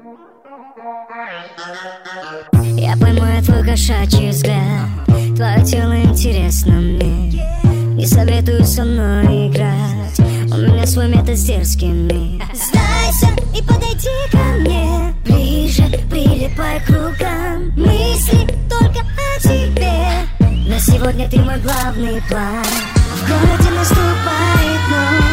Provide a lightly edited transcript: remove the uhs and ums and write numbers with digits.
Я поймаю твой кошачий взгляд, твое тело интересно мне. Не советую со мной играть, у меня свой метод с дерзкими. Сдайся и подойди ко мне ближе, прилипай к рукам. Мысли только о тебе, но сегодня ты мой главный план. В городе наступает ночь.